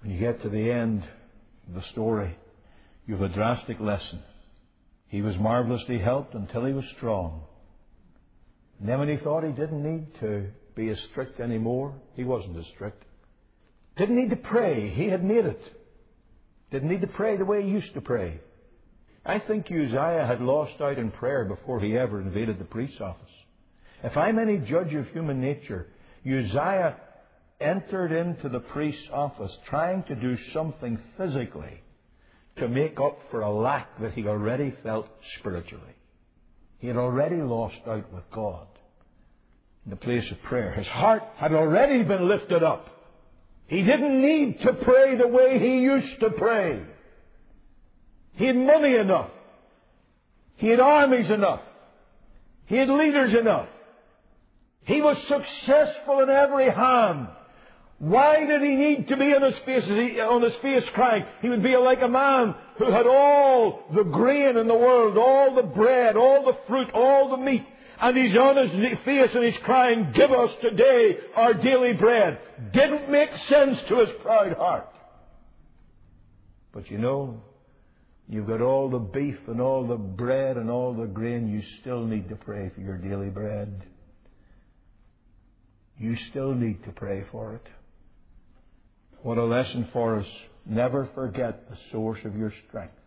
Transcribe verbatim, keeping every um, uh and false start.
When you get to the end of the story, you have a drastic lesson. He was marvelously helped until he was strong. And then when he thought he didn't need to be as strict anymore, he wasn't as strict. Didn't need to pray. He had made it. Didn't need to pray the way he used to pray. I think Uzziah had lost out in prayer before he ever invaded the priest's office. If I'm any judge of human nature, Uzziah entered into the priest's office trying to do something physically to make up for a lack that he already felt spiritually. He had already lost out with God in the place of prayer. His heart had already been lifted up. He didn't need to pray the way he used to pray. He had money enough. He had armies enough. He had leaders enough. He was successful in every hand. Why did he need to be on his face, on his face crying? He would be like a man who had all the grain in the world, all the bread, all the fruit, all the meat, and he's on his face and he's crying, "Give us today our daily bread." Didn't make sense to his proud heart. But you know, you've got all the beef and all the bread and all the grain, you still need to pray for your daily bread. You still need to pray for it. What a lesson for us. Never forget the source of your strength.